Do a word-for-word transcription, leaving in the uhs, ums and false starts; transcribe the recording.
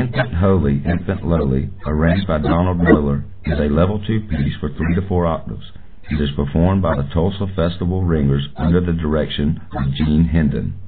Infant Holy, Infant Lowly, arranged by Donald Miller, is a level two piece for three to four octaves. It is performed by the Tulsa Festival Ringers under the direction of Gene Hendon.